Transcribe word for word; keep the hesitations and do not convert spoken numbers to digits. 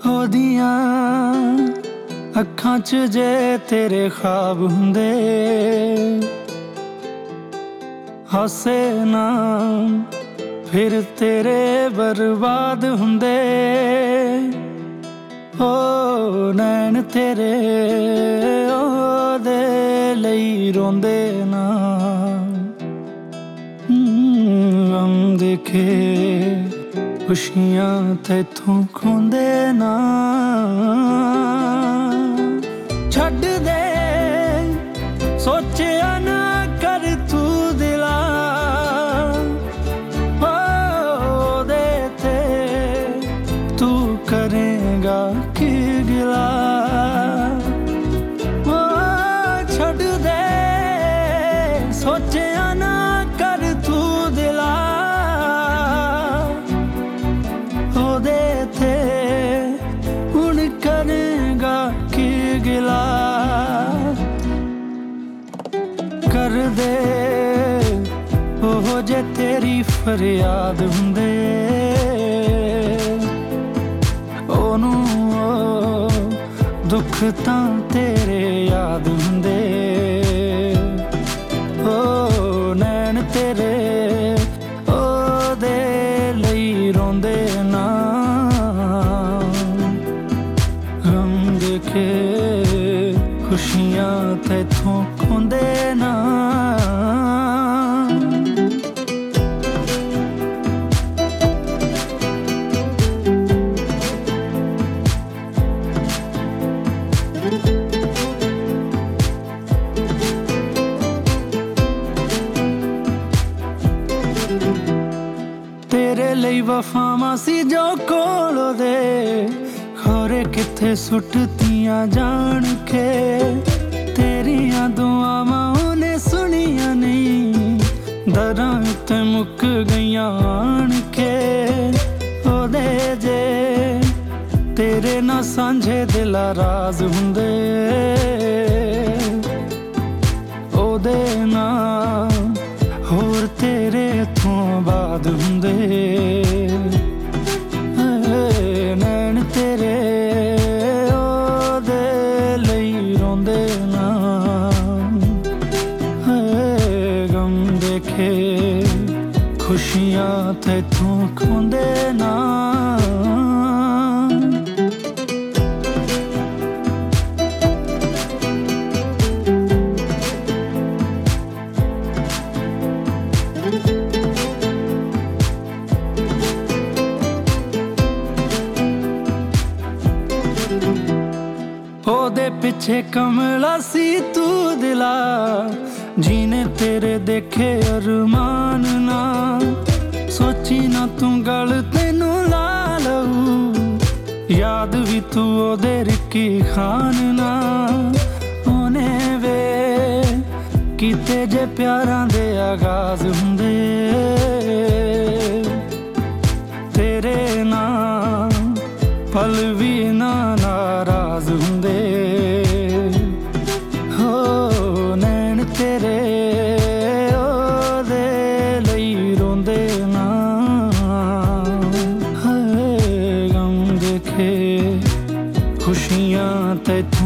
ਉਹਦੀਆਂ ਅੱਖਾਂ 'ਚ ਜੇ ਤੇਰੇ ख्वाब ਹੁੰਦੇ, ਹਾਸੇ ਨਾ ਫਿਰ ਤੇਰੇ ਬਰਬਾਦ ਹੁੰਦੇ। ਓ ਨੈਣ ਤੇਰੇ ਉਹਦੇ ਲਈ ਰੋਂਦੇ ਨਾ, ਗਮ ਦੇਖੇ ਖੁਸ਼ੀਆਂ ਤੈਥੋਂ ਖੋਂਦੇ ਨਾ। ਛੱਡ ਦੇ ਸੋਚਿਆ ਨਾ ਕਰ ਤੂੰ ਦਿਲਾ, ਉਹਦੇ ਤੇ ਤੂੰ ਕਰੇਗਾ ਕੀ ਗਿਲਾ। ਛੱਡ ਦੇ ਸੋਚਿਆ ਨਾ ਕਰ ਤੂੰ ਦਿਲਾ, ਉਹਦੇ ਤੇ ਹੁਣ ਕਰੇਗਾ ਕੀ ਗਿਲਾ। ਕਰ ਦੇ ਉਹ ਜੇ ਤੇਰੀ ਫਰਿਆਦ ਹੁੰਦੇ, ਉਹਨੂੰ ਉਹ ਦੁੱਖ ਤਾਂ ਤੇਰੇ ਯਾਦ ਹੁੰਦੇ। ਓ ਨੈਣ ਤੇਰੇ ਉਹਦੇ ਲਈ ਰੋਂਦੇ ਨਾ, ਗਮ ਦੇਖੇ ਖੁਸ਼ੀਆਂ ਤੈਥੋਂ ਖੋਂਦੇ ਨਾ। ਤੇਰੇ ਲਈ ਵਫਾਵਾਂ ਸੀ ਜੋ ਕੋਲ ਉਹਦੇ, ਖੋਰੇ ਕਿੱਥੇ ਸੁੱਟਤੀਆਂ ਜਾਣ ਕੇ। ਤੇਰੀਆਂ ਦੁਆਵਾਂ ਉਹਨੇ ਸੁਣੀਆਂ ਨਹੀਂ, ਦਰਾਂ ਉੱਤੇ ਮੁੱਕ ਗਈਆਂ ਆਣ ਕੇ। ਉਹਦੇ ਜੇ ਤੇਰੇ ਨਾਲ ਸਾਂਝੇ ਦਿਲਾਂ ਰਾਜ਼ ਹੁੰਦੇ, ਉਹਦੇ ਨਾਲ ਹੋਰ ਤੇਰੇ ਤੋਂ ਬਾਅਦ ਹੁੰਦੇ। ਨੈਣ ਤੇਰੇ ਉਹਦੇ ਲਈ ਰੋਂਦੇ ਨਾ, ਗਮ ਦੇਖੇ ਖੁਸ਼ੀਆਂ ਤੈਥੋਂ ਖੋਂਦੇ ਨਾ। ਉਹਦੇ ਪਿੱਛੇ ਕਮਲਾ ਸੀ ਤੂੰ ਦਿਲਾ, ਜੀਨੇ ਤੇਰੇ ਦੇਖੇ ਅਰਮਾਨ ਨਾ। ਸੋਚੀ ਨਾ ਤੂੰ ਗੱਲ ਤੈਨੂੰ ਲਾ ਲਊ, ਯਾਦ ਵੀ ਤੂੰ ਉਹਦੇ ਰਿੱਕੀ ਖਾਨ ਨਾ। ਉਹਨੇ ਵੇ ਕੀਤੇ ਜੇ ਪਿਆਰਾਂ ਦੇ ਆਗਾਜ਼ ਹੁੰਦੇ, ਤੇਰੇ ਨਾਲ ਪਲ ਵੀ ਨਾ ਨਾਰਾਜ਼ ਹੁੰਦੇ। ਹੋ ਨੈਣ ਤੇਰੇ ਉਹਦੇ ਲਈ ਰੋਂਦੇ ਨਾ, ਗਮ ਦੇਖੇ ਖੁਸ਼ੀਆਂ ਤੈਥੋਂ